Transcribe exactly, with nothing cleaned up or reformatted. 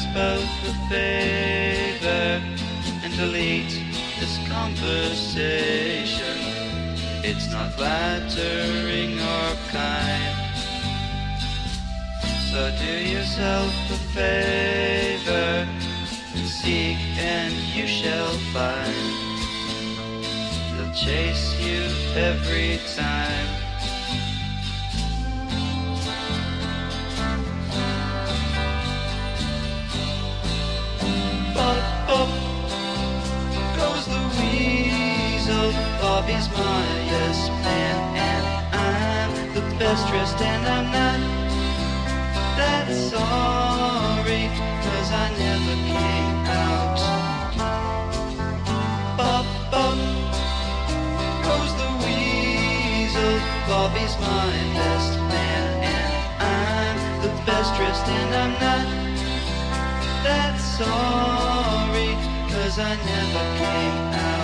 us both a favor and delete this conversation. It's not flattering or kind. So do yourself a favor and seek and you shall find. They'll chase you every time. Bop, bop, goes the weasel. Bobby's my yes man, and I'm the best dressed, and I'm not that sorry, 'cause I never came out. Bop, bop, goes the weasel. Bobby's my best man, and I'm the best dressed, and I'm not that sorry, 'cause I never came out.